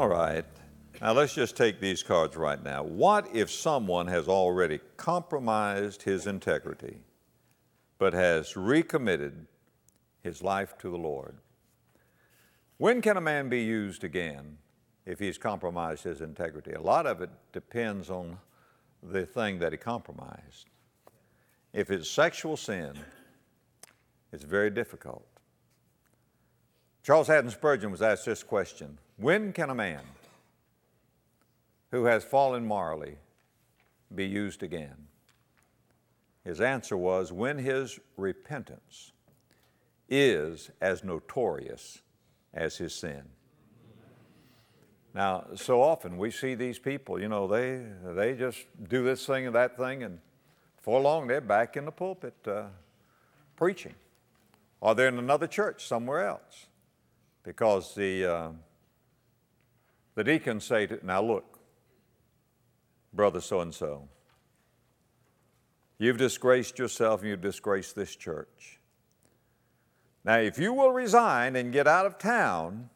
All right. Now let's just take these cards right now. What if someone has already compromised his integrity but has recommitted his life to the Lord? When can a man be used again if he's compromised his integrity? A lot of it depends on the thing that he compromised. If it's sexual sin, it's very difficult. Charles Haddon Spurgeon was asked this question: when can a man who has fallen morally be used again? His answer was, when his repentance is as notorious as his sin. Now, so often we see these people, they just do this thing and that thing, and before long they're back in the pulpit preaching. Or they're in another church somewhere else. Because the deacons say, now look, brother so-and-so, you've disgraced yourself and you've disgraced this church. Now, if you will resign and get out of town,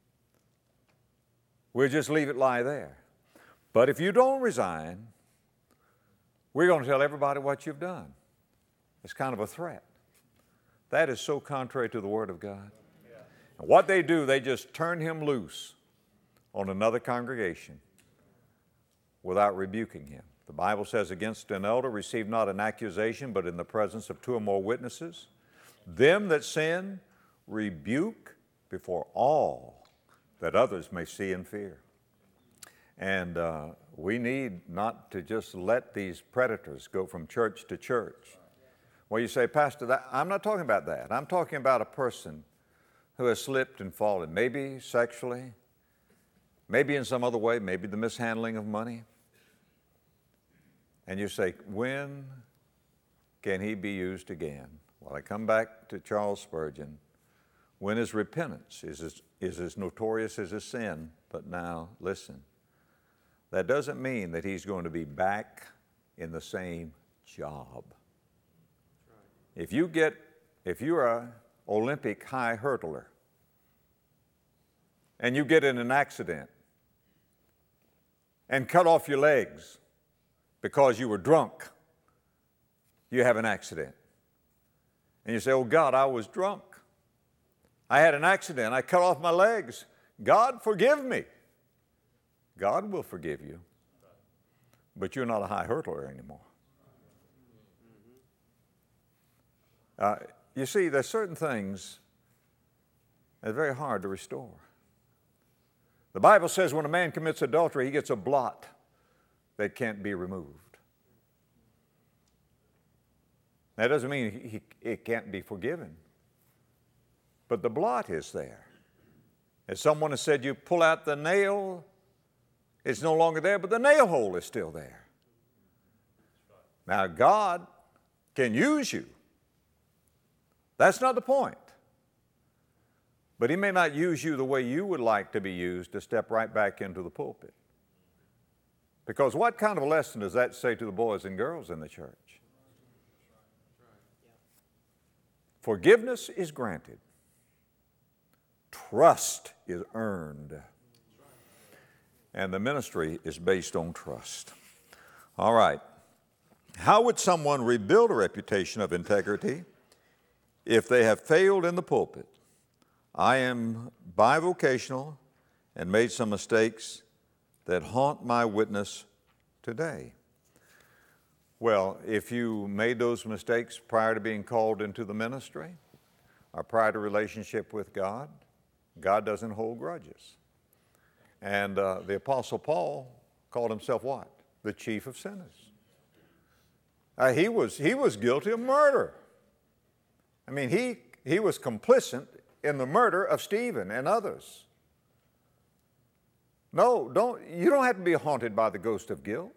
we'll just leave it lie there. But if you don't resign, we're going to tell everybody what you've done. It's kind of a threat. That is so contrary to the Word of God. And what they do, they just turn him loose on another congregation without rebuking him. The Bible says, against an elder receive not an accusation, but in the presence of two or more witnesses. Them that sin, rebuke before all, that others may see and fear. And we need not to just let these predators go from church to church. Well, you say, Pastor, I'm not talking about that. I'm talking about a person who has slipped and fallen, maybe sexually, maybe in some other way, maybe the mishandling of money. And you say, when can he be used again? Well, I come back to Charles Spurgeon. When his repentance is as notorious as his sin. But now, listen, that doesn't mean that he's going to be back in the same job. If you're an Olympic high hurdler and you get in an accident and cut off your legs because you were drunk, you have an accident. And you say, oh God, I was drunk. I had an accident. I cut off my legs. God, forgive me. God will forgive you. But you're not a high hurdler anymore. You see, there's certain things that are very hard to restore. The Bible says when a man commits adultery, he gets a blot that can't be removed. That doesn't mean it can't be forgiven. But the blot is there. As someone has said, you pull out the nail, it's no longer there, but the nail hole is still there. Now, God can use you. That's not the point. But He may not use you the way you would like to be used to step right back into the pulpit. Because what kind of a lesson does that say to the boys and girls in the church? Forgiveness is granted. Trust is earned. And the ministry is based on trust. All right. How would someone rebuild a reputation of integrity if they have failed in the pulpit? I am bivocational and made some mistakes that haunt my witness today. Well, if you made those mistakes prior to being called into the ministry or prior to relationship with God, God doesn't hold grudges. And the Apostle Paul called himself what? The chief of sinners. He was guilty of murder. I mean, he was complicit in the murder of Stephen and others. No, you don't have to be haunted by the ghost of guilt.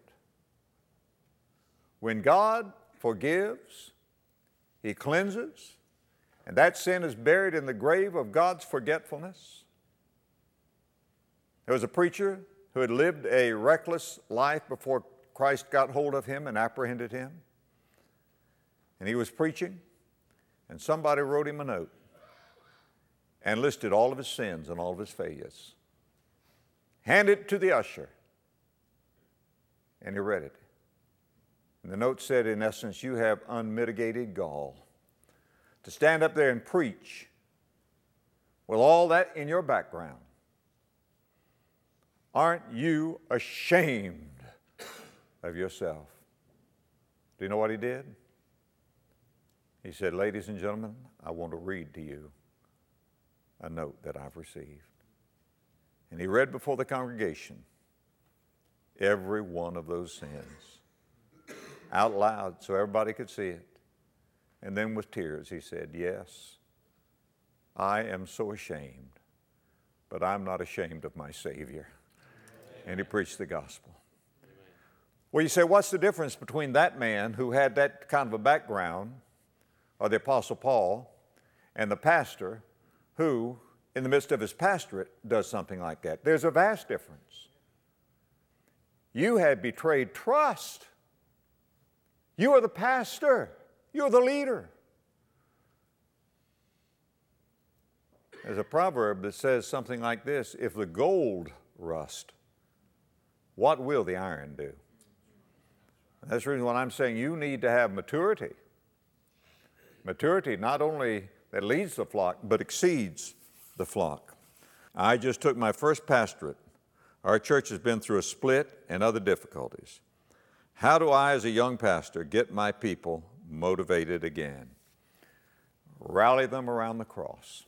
When God forgives, He cleanses, and that sin is buried in the grave of God's forgetfulness. There was a preacher who had lived a reckless life before Christ got hold of him and apprehended him. And he was preaching, and somebody wrote him a note and listed all of his sins and all of his failures. handed it to the usher, and he read it. And the note said, in essence, you have unmitigated gall to stand up there and preach with all that in your background. Aren't you ashamed of yourself? Do you know what he did? He said, ladies and gentlemen, I want to read to you a note that I've received. And he read before the congregation every one of those sins out loud so everybody could see it. And then with tears he said, yes, I am so ashamed, but I'm not ashamed of my Savior. And he preached the gospel. Well, you say, what's the difference between that man who had that kind of a background, or the Apostle Paul, and the pastor who, in the midst of his pastorate, does something like that? There's a vast difference. You have betrayed trust. You are the pastor. You're the leader. There's a proverb that says something like this: if the gold rust, what will the iron do? That's the reason why I'm saying you need to have maturity. Maturity not only that leads the flock, but exceeds the flock. I just took my first pastorate. Our church has been through a split and other difficulties. How do I, as a young pastor, get my people motivated again? Rally them around the cross.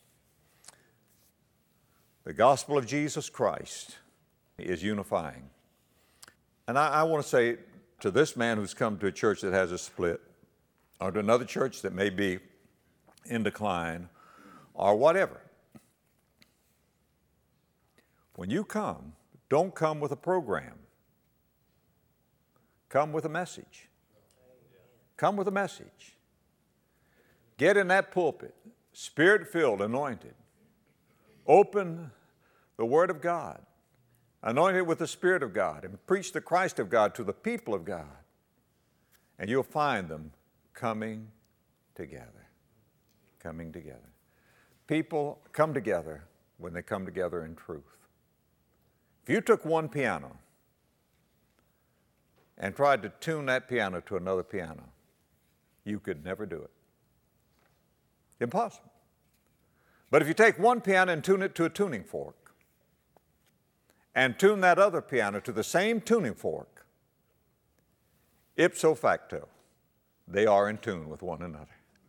The gospel of Jesus Christ is unifying. And I want to say to this man who's come to a church that has a split, or to another church that may be in decline, or whatever, when you come, don't come with a program. Come with a message. Come with a message. Get in that pulpit, Spirit-filled, anointed. Open the Word of God, anointed with the Spirit of God, and preach the Christ of God to the people of God. And you'll find them coming together. Coming together. People come together when they come together in truth. If you took one piano and tried to tune that piano to another piano, you could never do it. Impossible. But if you take one piano and tune it to a tuning fork, and tune that other piano to the same tuning fork, ipso facto, they are in tune with one another.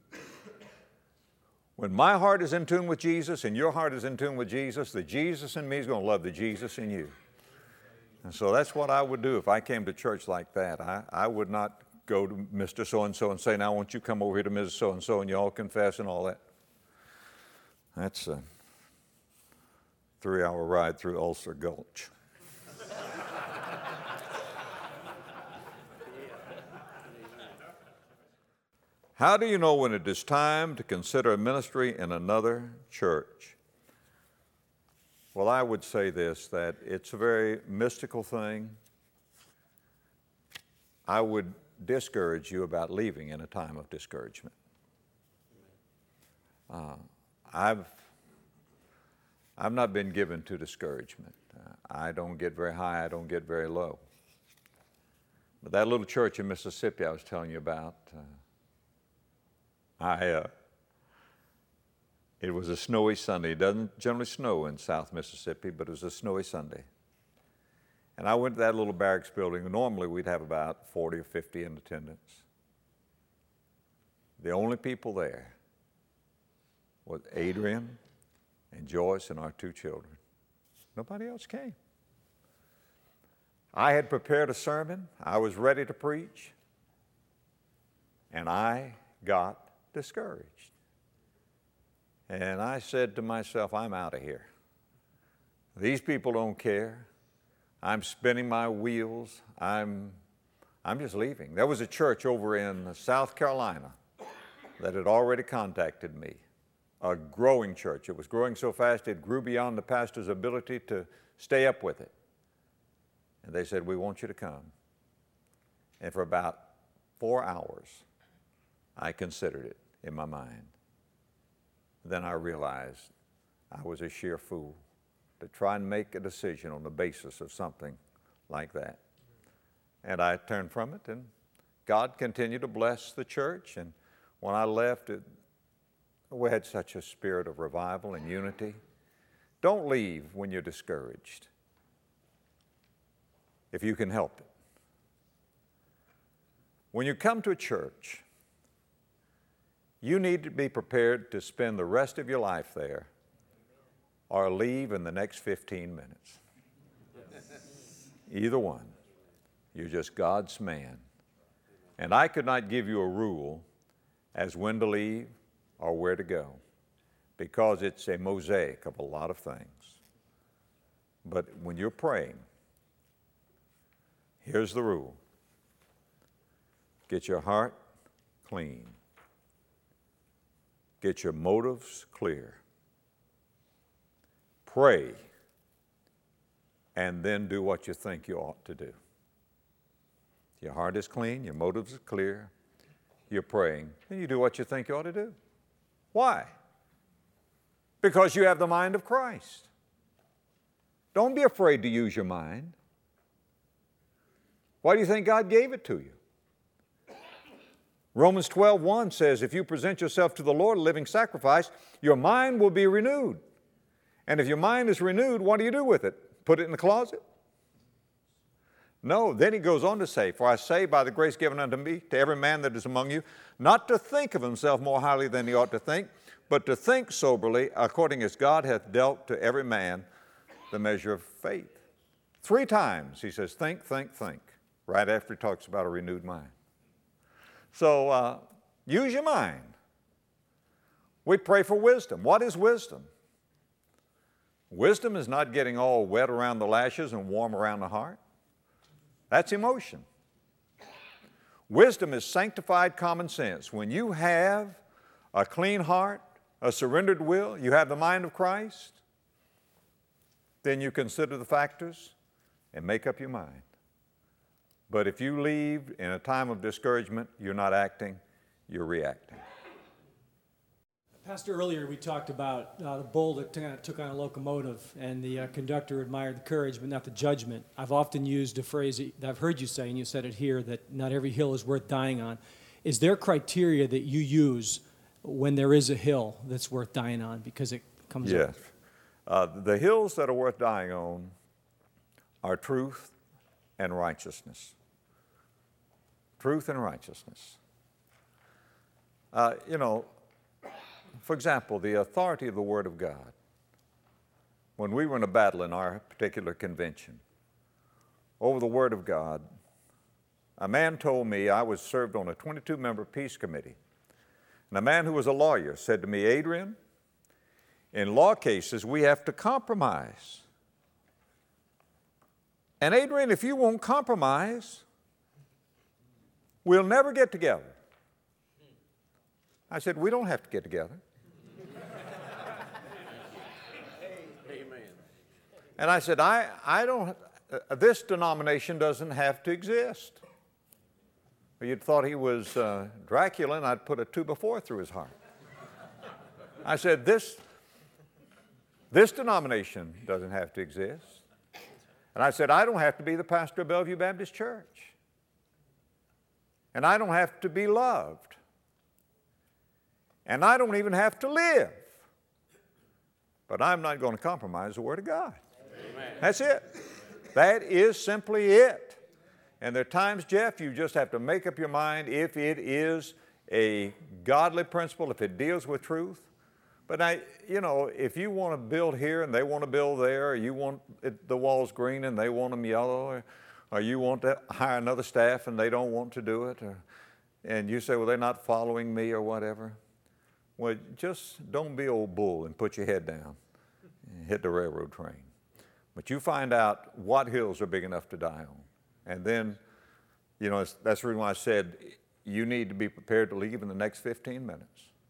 When my heart is in tune with Jesus and your heart is in tune with Jesus, the Jesus in me is going to love the Jesus in you. And so that's what I would do if I came to church like that. I would not go to Mr. So-and-so and say, now I want you to come over here to Mrs. So-and-so and you all confess and all that. That's a 3-hour ride through Ulster Gulch. How do you know when it is time to consider a ministry in another church? Well, I would say this, that it's a very mystical thing. I would discourage you about leaving in a time of discouragement. I've not been given to discouragement. I don't get very high, I don't get very low. But that little church in Mississippi I was telling you about, it was a snowy Sunday. It doesn't generally snow in South Mississippi, but it was a snowy Sunday. And I went to that little barracks building. Normally we'd have about 40 or 50 in attendance. The only people there was Adrian and Joyce and our 2 children. Nobody else came. I had prepared a sermon. I was ready to preach. And I got discouraged. And I said to myself, I'm out of here. These people don't care. I'm spinning my wheels. I'm just leaving. There was a church over in South Carolina that had already contacted me. A growing church. It was growing so fast it grew beyond the pastor's ability to stay up with it. And they said, we want you to come. And for about 4 hours, I considered it in my mind. Then I realized I was a sheer fool to try and make a decision on the basis of something like that. And I turned from it, and God continued to bless the church. And when I left, we had such a spirit of revival and unity. Don't leave when you're discouraged, if you can help it. When you come to a church, you need to be prepared to spend the rest of your life there or leave in the next 15 minutes. Either one. You're just God's man. And I could not give you a rule as when to leave or where to go, because it's a mosaic of a lot of things. But when you're praying, here's the rule. Get your heart clean. Get your motives clear. Pray, and then do what you think you ought to do. Your heart is clean, your motives are clear, you're praying, and you do what you think you ought to do. Why? Because you have the mind of Christ. Don't be afraid to use your mind. Why do you think God gave it to you? Romans 12:1 says, if you present yourself to the Lord a living sacrifice, your mind will be renewed. And if your mind is renewed, what do you do with it? Put it in the closet? No, then he goes on to say, for I say by the grace given unto me, to every man that is among you, not to think of himself more highly than he ought to think, but to think soberly, according as God hath dealt to every man the measure of faith. 3 times he says, think, right after he talks about a renewed mind. So use your mind. We pray for wisdom. What is wisdom? Wisdom is not getting all wet around the lashes and warm around the heart. That's emotion. Wisdom is sanctified common sense. When you have a clean heart, a surrendered will, you have the mind of Christ, then you consider the factors and make up your mind. But if you leave in a time of discouragement, you're not acting, you're reacting. Pastor, earlier we talked about the bull that took on a locomotive, and the conductor admired the courage but not the judgment. I've often used a phrase that I've heard you say, and you said it here, that not every hill is worth dying on. Is there criteria that you use when there is a hill that's worth dying on because it comes up? Yes. The hills that are worth dying on are truth and righteousness. Truth and righteousness. For example, the authority of the Word of God. When we were in a battle in our particular convention over the Word of God, a man told me, I was served on a 22-member peace committee, and a man who was a lawyer said to me, Adrian, in law cases we have to compromise. And Adrian, if you won't compromise, we'll never get together. I said, we don't have to get together. Amen. And I said, I don't, this denomination doesn't have to exist. You'd thought he was Dracula, and I'd put a 2x4 through his heart. I said, this denomination doesn't have to exist. And I said, I don't have to be the pastor of Bellevue Baptist Church. And I don't have to be loved. And I don't even have to live. But I'm not going to compromise the Word of God. Amen. That's it. That is simply it. And there are times, Jeff, you just have to make up your mind if it is a godly principle, if it deals with truth. But if you want to build here and they want to build there, or you want the walls green and they want them yellow, or you want to hire another staff and they don't want to do it, and you say, well, they're not following me or whatever. Well, just don't be old bull and put your head down and hit the railroad train. But you find out what hills are big enough to die on. And then, that's the reason why I said you need to be prepared to leave in the next 15 minutes.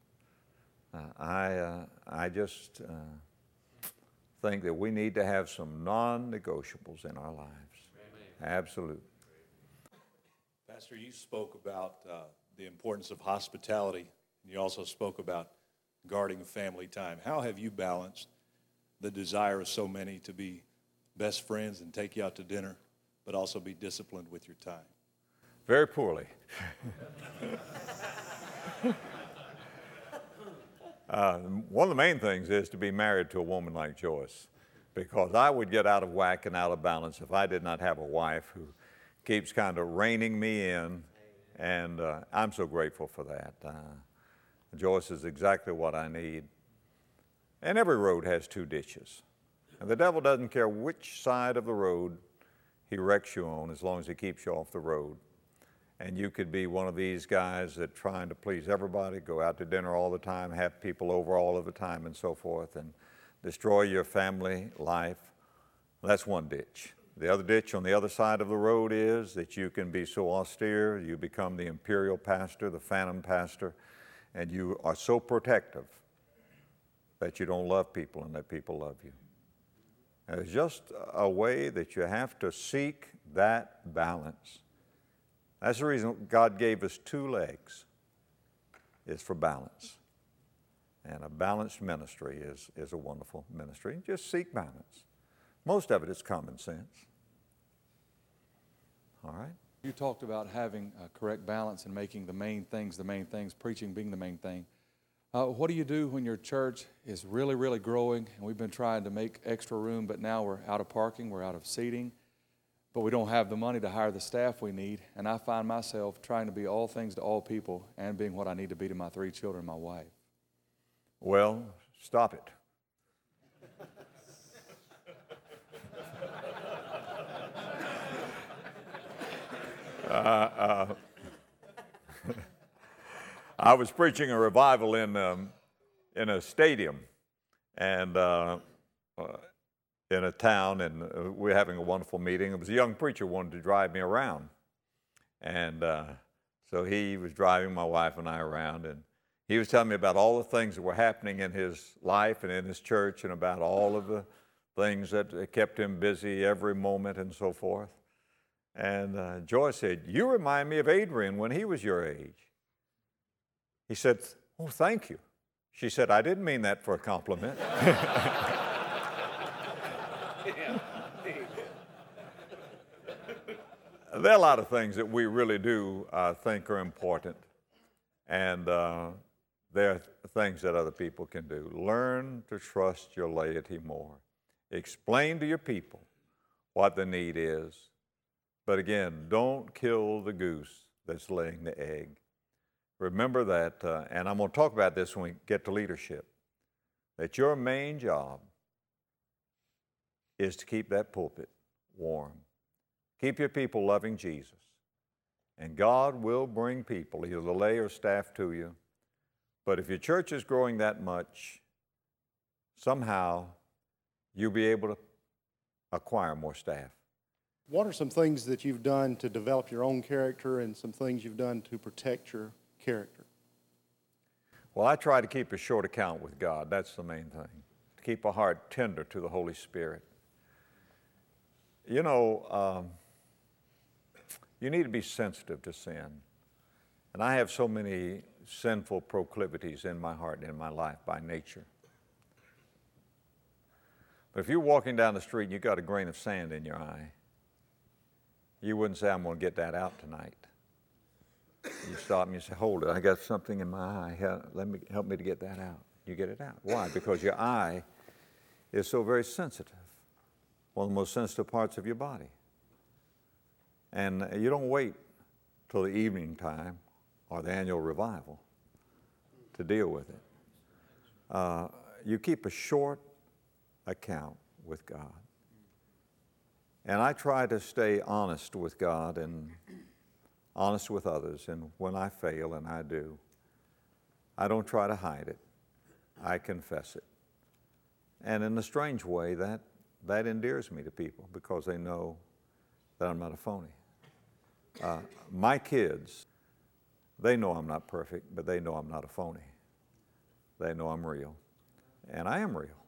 I just think that we need to have some non-negotiables in our lives. Amen. Absolutely. Pastor, you spoke about the importance of hospitality. You also spoke about guarding family time. How have you balanced the desire of so many to be best friends and take you out to dinner, but also be disciplined with your time? Very poorly. One of the main things is to be married to a woman like Joyce, because I would get out of whack and out of balance if I did not have a wife who keeps kind of reining me in, and I'm so grateful for that. Joyce is exactly what I need. And every road has two ditches. And the devil doesn't care which side of the road he wrecks you on as long as he keeps you off the road. And you could be one of these guys that trying to please everybody, go out to dinner all the time, have people over all of the time and so forth, and destroy your family life. That's one ditch. The other ditch on the other side of the road is that you can be so austere, you become the imperial pastor, the phantom pastor, and you are so protective that you don't love people and let people love you. And it's just a way that you have to seek that balance. That's the reason God gave us two legs, is for balance. And a balanced ministry is a wonderful ministry. Just seek balance. Most of it is common sense. All right? You talked about having a correct balance and making the main things, preaching being the main thing. What do you do when your church is really, really growing, and we've been trying to make extra room, but now we're out of parking, we're out of seating, but we don't have the money to hire the staff we need, and I find myself trying to be all things to all people and being what I need to be to my 3 children and my wife? Well, stop it. I was preaching a revival in a stadium and in a town, and we were having a wonderful meeting. It was a young preacher who wanted to drive me around, and so he was driving my wife and I around, and he was telling me about all the things that were happening in his life and in his church, and about all of the things that kept him busy every moment and so forth. And Joyce said, "You remind me of Adrian when he was your age." He said, "Oh, thank you." She said, "I didn't mean that for a compliment." There are a lot of things that we really do think are important, and there are things that other people can do. Learn to trust your laity more. Explain to your people what the need is. But again, don't kill the goose that's laying the egg. Remember that, and I'm going to talk about this when we get to leadership, that your main job is to keep that pulpit warm. Keep your people loving Jesus. And God will bring people, either lay or staff, to you. But if your church is growing that much, somehow you'll be able to acquire more staff. What are some things that you've done to develop your own character and some things you've done to protect your character? Well, I try to keep a short account with God. That's the main thing. To keep a heart tender to the Holy Spirit. You know, you need to be sensitive to sin. And I have so many sinful proclivities in my heart and in my life by nature. But if you're walking down the street and you've got a grain of sand in your eye, you wouldn't say, "I'm going to get that out tonight." You stop and you say, "Hold it, I got something in my eye. Help me to get that out." You get it out. Why? Because your eye is so very sensitive. One of the most sensitive parts of your body. And you don't wait till the evening time or the annual revival to deal with it. You keep a short account with God. And I try to stay honest with God and honest with others. And when I fail, and I do, I don't try to hide it. I confess it. And in a strange way, that endears me to people because they know that I'm not a phony. My kids, they know I'm not perfect, but they know I'm not a phony. They know I'm real. And I am real.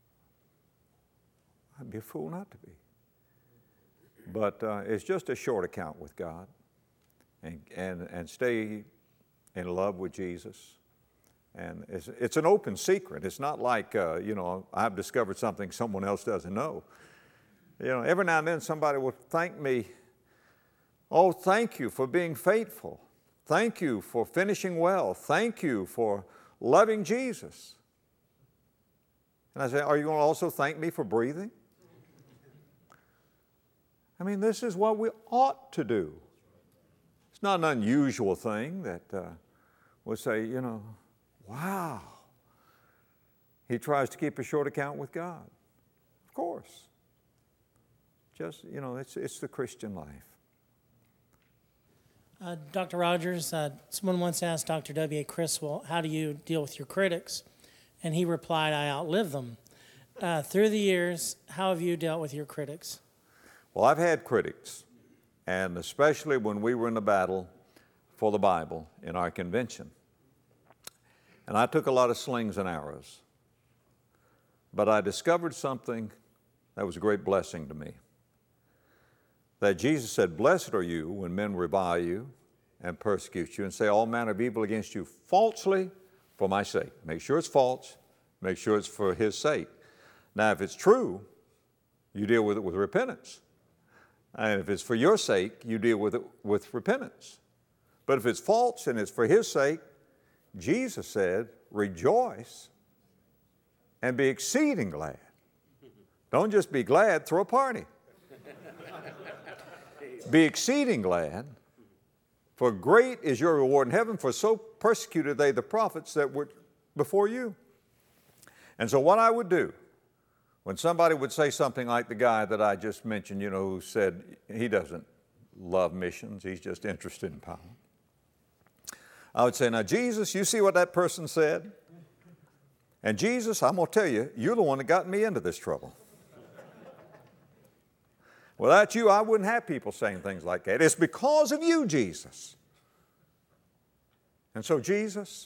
I'd be a fool not to be. But it's just a short account with God, and stay in love with Jesus. And it's an open secret. It's not like, I've discovered something someone else doesn't know. Every now and then somebody will thank me, "Oh, thank you for being faithful. Thank you for finishing well. Thank you for loving Jesus." And I say, "Are you going to also thank me for breathing?" I mean, this is what we ought to do. It's not an unusual thing that we'll say, "Wow, he tries to keep a short account with God." Of course. Just, it's the Christian life. Dr. Rogers, someone once asked Dr. W.A. Criswell, "How do you deal with your critics?" And he replied, "I outlive them." Through the years, how have you dealt with your critics? Well, I've had critics, and especially when we were in the battle for the Bible in our convention. And I took a lot of slings and arrows. But I discovered something that was a great blessing to me. That Jesus said, "Blessed are you when men revile you and persecute you and say all manner of evil against you falsely for my sake." Make sure it's false. Make sure it's for His sake. Now, if it's true, you deal with it with repentance. And if it's for your sake, you deal with it with repentance. But if it's false and it's for His sake, Jesus said, "Rejoice and be exceeding glad." Don't just be glad, throw a party. Be exceeding glad, for great is your reward in heaven, for so persecuted they the prophets that were before you. And so what I would do, when somebody would say something like the guy that I just mentioned, who said he doesn't love missions, he's just interested in power, I would say, "Now, Jesus, you see what that person said? And Jesus, I'm going to tell you, you're the one that got me into this trouble. Without you, I wouldn't have people saying things like that. It's because of you, Jesus. And so, Jesus,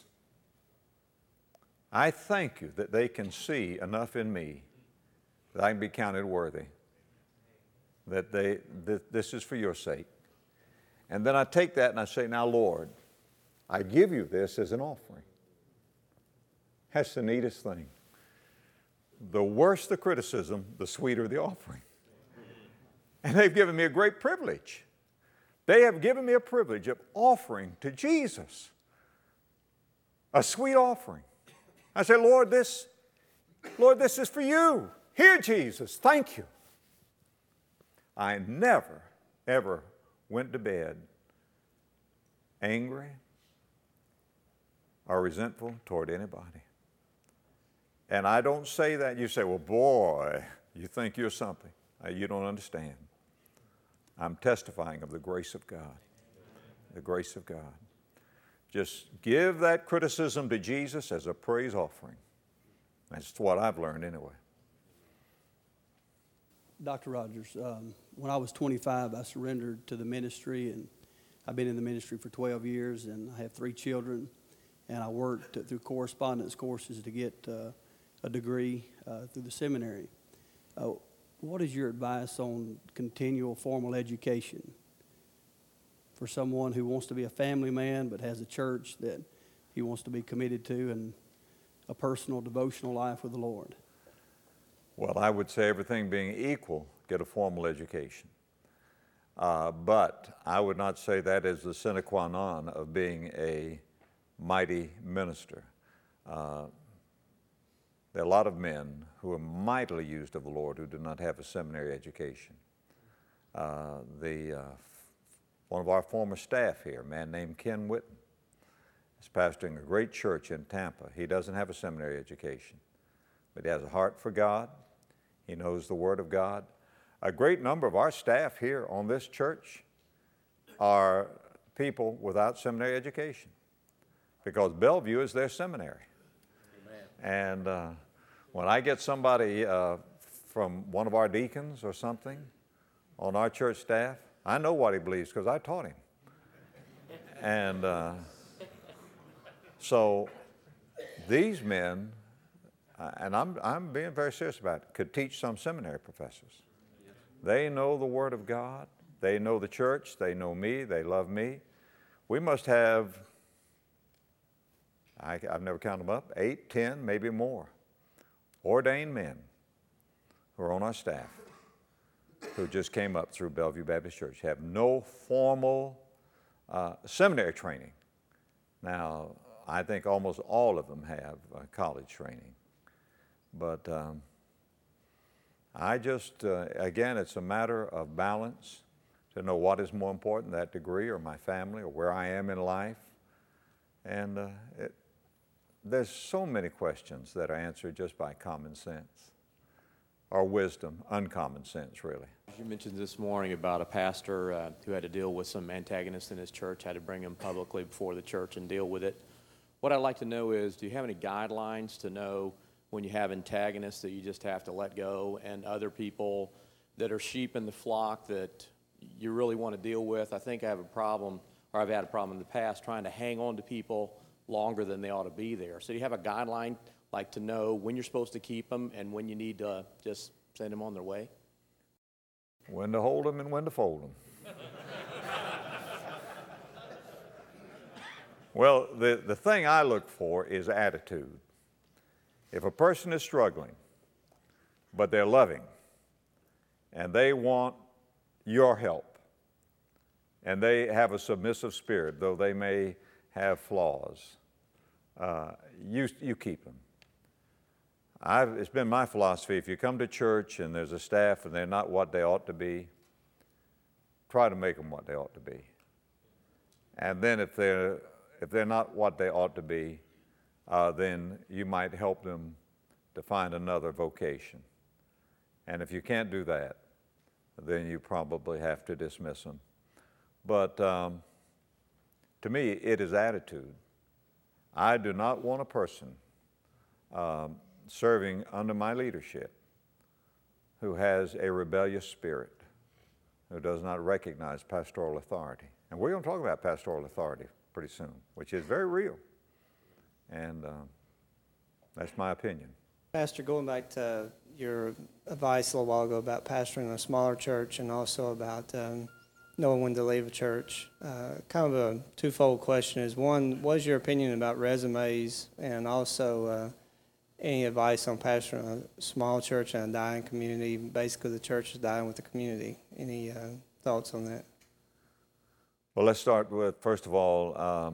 I thank you that they can see enough in me that I can be counted worthy, that this is for your sake." And then I take that and I say, "Now, Lord, I give you this as an offering." That's the neatest thing. The worse the criticism, the sweeter the offering. And they've given me a great privilege. They have given me a privilege of offering to Jesus a sweet offering. I say, Lord, this is for you. Here, Jesus, thank you." I never, ever went to bed angry or resentful toward anybody. And I don't say that. You say, "Well, boy, you think you're something." You don't understand. I'm testifying of the grace of God. The grace of God. Just give that criticism to Jesus as a praise offering. That's what I've learned anyway. Dr. Rogers, when I was 25, I surrendered to the ministry, and I've been in the ministry for 12 years, and I have 3 children, and I worked through correspondence courses to get a degree through the seminary. What is your advice on continual formal education for someone who wants to be a family man but has a church that he wants to be committed to and a personal devotional life with the Lord? Well, I would say everything being equal, get a formal education. But I would not say that is the sine qua non of being a mighty minister. There are a lot of men who are mightily used of the Lord who do not have a seminary education. One of our former staff here, a man named Ken Whitten, is pastoring a great church in Tampa. He doesn't have a seminary education, but he has a heart for God. He knows the Word of God. A great number of our staff here on this church are people without seminary education because Bellevue is their seminary. Amen. And when I get somebody from one of our deacons or something on our church staff, I know what he believes because I taught him. And so these men, and I'm being very serious about it, could teach some seminary professors. They know the Word of God. They know the church. They know me. They love me. We must have, I've never counted them up, 8, 10, maybe more, ordained men who are on our staff who just came up through Bellevue Baptist Church, have no formal seminary training. Now, I think almost all of them have college training. But I just, again, it's a matter of balance to know what is more important, that degree or my family or where I am in life. And there's so many questions that are answered just by common sense or wisdom, uncommon sense, really. You mentioned this morning about a pastor who had to deal with some antagonists in his church, had to bring him publicly before the church and deal with it. What I'd like to know is, do you have any guidelines to know when you have antagonists that you just have to let go, and other people that are sheep in the flock that you really want to deal with? I think I have a problem, or I've had a problem in the past, trying to hang on to people longer than they ought to be there. So do you have a guideline, like to know when you're supposed to keep them and when you need to just send them on their way? When to hold them and when to fold them. Well, the thing I look for is attitude. If a person is struggling, but they're loving, and they want your help, and they have a submissive spirit, though they may have flaws, you keep them. It's been my philosophy, if you come to church and there's a staff and they're not what they ought to be, try to make them what they ought to be. And then if they're not what they ought to be, then you might help them to find another vocation. And if you can't do that, then you probably have to dismiss them. But to me, it is attitude. I do not want a person serving under my leadership who has a rebellious spirit, who does not recognize pastoral authority. And we're going to talk about pastoral authority pretty soon, which is very real. And that's my opinion. Pastor, going back to your advice a little while ago about pastoring a smaller church and also about knowing when to leave a church, kind of a twofold question is, one, what is your opinion about resumes, and also any advice on pastoring a small church and a dying community? Basically, the church is dying with the community. Any thoughts on that? Well, let's start with, first of all,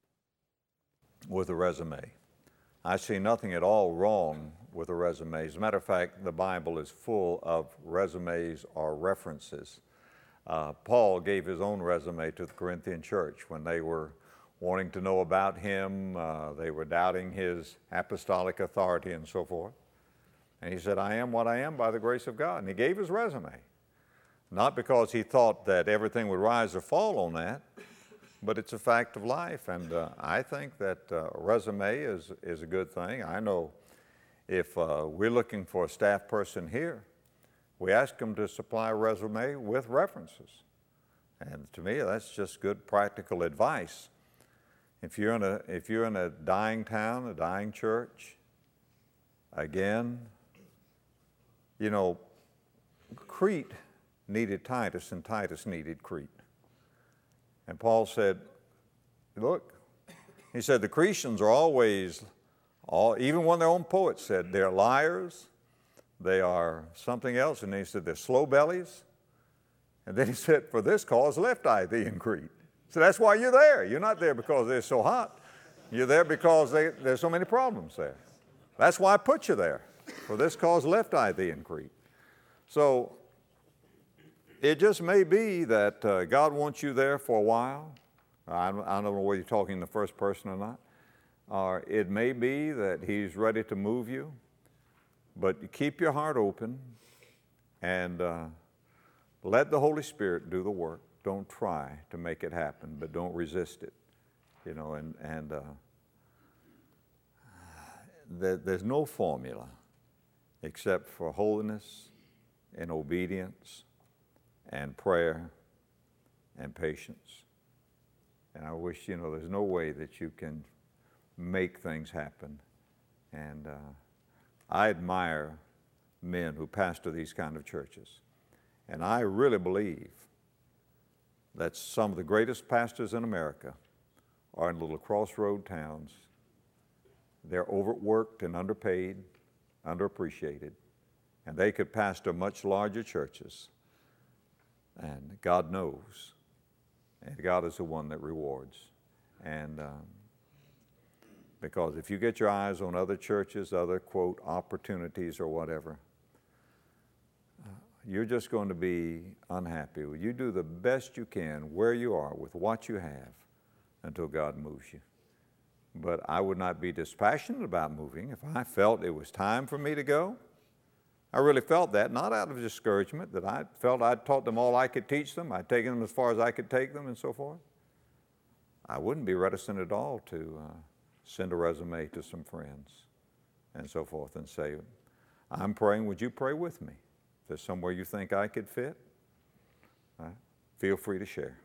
with a resume. I see nothing at all wrong with a resume. As a matter of fact, the Bible is full of resumes or references. Paul gave his own resume to the Corinthian church when they were wanting to know about him. They were doubting his apostolic authority and so forth. And he said, I am what I am by the grace of God. And he gave his resume. Not because he thought that everything would rise or fall on that, but it's a fact of life. And I think that a resume is a good thing. I know if we're looking for a staff person here, we ask them to supply a resume with references. And to me, that's just good practical advice. If you're in a dying town, a dying church, again, you know, Crete needed Titus and Titus needed Crete. And Paul said, look, he said the Cretans are always, even one of their own poets said, they're liars, they are something else, and he said they're slow bellies. And then he said, for this cause left I thee in Crete. So that's why you're there. You're not there because they're so hot. You're there because there's so many problems there. That's why I put you there. For this cause left I thee in Crete. So it just may be that God wants you there for a while. I don't know whether you're talking in the first person or not. Or it may be that He's ready to move you. But keep your heart open and let the Holy Spirit do the work. Don't try to make it happen, but don't resist it. You know, there's no formula except for holiness and obedience and prayer and patience. And I wish, you know, there's no way that you can make things happen. And I admire men who pastor these kind of churches. And I really believe that some of the greatest pastors in America are in little crossroad towns they're overworked and underpaid, underappreciated, and they could pastor much larger churches. And God knows, and God is the one that rewards. And because if you get your eyes on other churches, other, quote, opportunities or whatever, you're just going to be unhappy. You do the best you can where you are with what you have until God moves you. But I would not be dispassionate about moving if I felt it was time for me to go. I really felt that, not out of discouragement, that I felt I'd taught them all I could teach them, I'd taken them as far as I could take them and so forth. I wouldn't be reticent at all to send a resume to some friends and so forth and say, I'm praying, would you pray with me? If there's somewhere you think I could fit, feel free to share.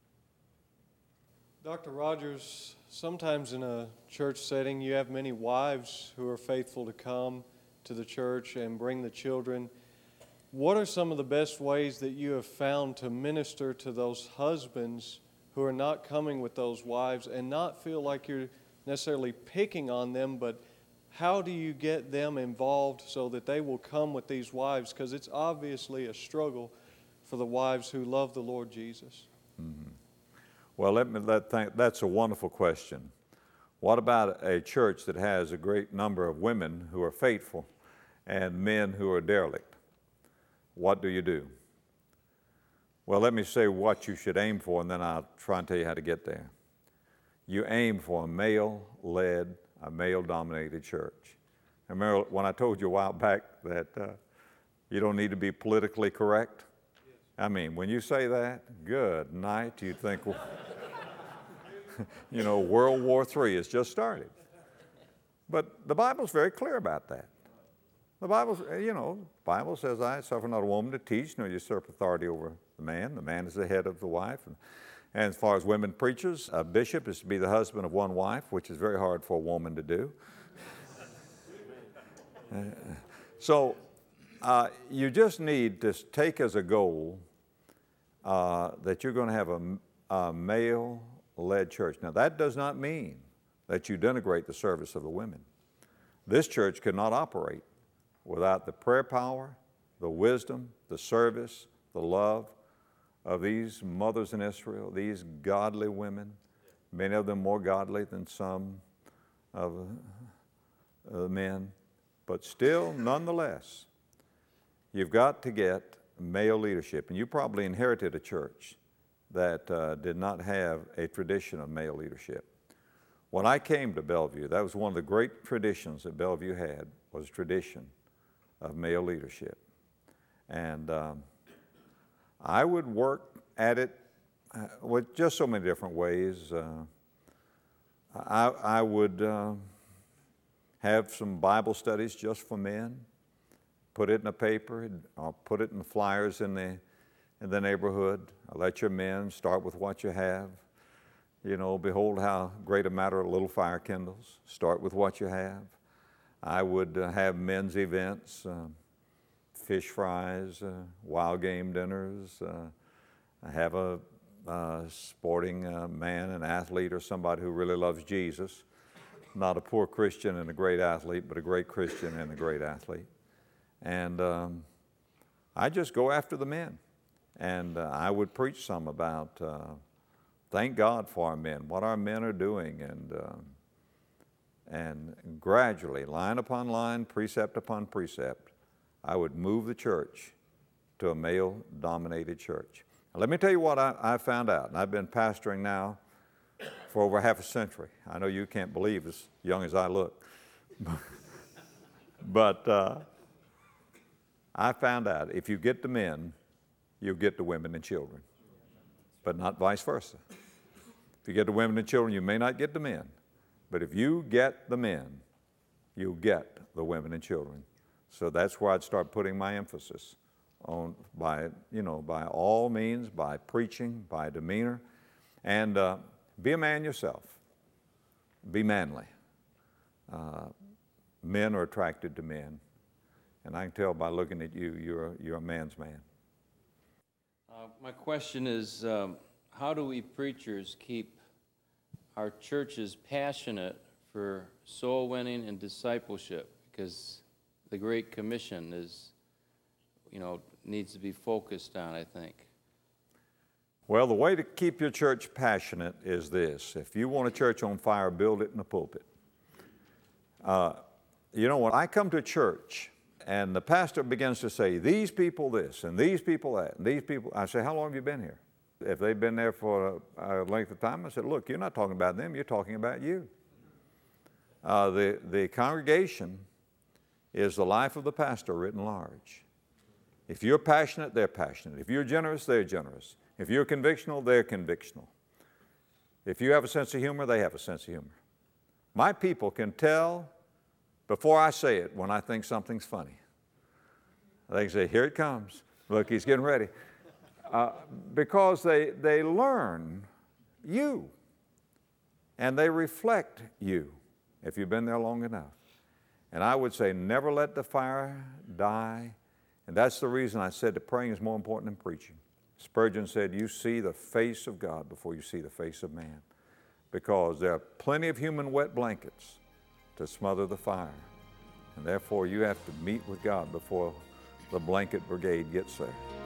Dr. Rogers, sometimes in a church setting you have many wives who are faithful to come to the church and bring the children. What are some of the best ways that you have found to minister to those husbands who are not coming with those wives and not feel like you're necessarily picking on them, but how do you get them involved so that they will come with these wives? Because it's obviously a struggle for the wives who love the Lord Jesus. Mm-hmm. Well, that's a wonderful question. What about a church that has a great number of women who are faithful and men who are derelict? What do you do? Well, let me say what you should aim for, and then I'll try and tell you how to get there. You aim for a male-led, a male-dominated church. Remember when I told you a while back that you don't need to be politically correct? I mean, when you say that, good night, you'd think, well, you know, World War III has just started. But the Bible's very clear about that. The Bible says, I suffer not a woman to teach, nor usurp authority over the man. The man is the head of the wife. And as far as women preachers, a bishop is to be the husband of one wife, which is very hard for a woman to do. So you just need to take as a goal that you're going to have a male-led church. Now, that does not mean that you denigrate the service of the women. This church could not operate without the prayer power, the wisdom, the service, the love of these mothers in Israel, these godly women, many of them more godly than some of the men. But still, nonetheless, you've got to get male leadership. And you probably inherited a church that did not have a tradition of male leadership. When I came to Bellevue, that was one of the great traditions that Bellevue had, was tradition of male leadership. And I would work at it with just so many different ways. I would have some Bible studies just for men, put it in a paper, or put it in the flyers in the neighborhood. Let your men start with what you have. You know, behold how great a matter a little fire kindles. Start with what you have. I would have men's events, fish fries, wild game dinners. I have a sporting man, an athlete, or somebody who really loves Jesus. Not a poor Christian and a great athlete, but a great Christian and a great athlete. And I just go after the men. And I would preach some about thank God for our men, what our men are doing, and gradually, line upon line, precept upon precept, I would move the church to a male-dominated church. Now, let me tell you what I found out, and I've been pastoring now for over half a century. I know you can't believe as young as I look. But I found out if you get the men, you'll get the women and children, but not vice versa. If you get the women and children, you may not get the men. But if you get the men, you'll get the women and children. So that's where I'd start putting my emphasis on by all means, by preaching, by demeanor, and be a man yourself. Be manly. Men are attracted to men, and I can tell by looking at you, you're a man's man. My question is, how do we preachers keep our churches passionate for soul winning and discipleship? Because the Great Commission is, needs to be focused on, I think. Well, the way to keep your church passionate is this. If you want a church on fire, build it in the pulpit. When I come to church and the pastor begins to say, these people this and these people that and these people, I say, how long have you been here? If they've been there for a length of time, I said, look, you're not talking about them, you're talking about you. The congregation is the life of the pastor written large. If you're passionate, they're passionate. If you're generous, they're generous. If you're convictional, they're convictional. If you have a sense of humor, they have a sense of humor. My people can tell before I say it when I think something's funny. They can say, here it comes. Look, he's getting ready. Because they learn you and they reflect you if you've been there long enough. And I would say never let the fire die. And that's the reason I said that praying is more important than preaching. Spurgeon said, you see the face of God before you see the face of man. Because there are plenty of human wet blankets to smother the fire. And therefore you have to meet with God before the blanket brigade gets there.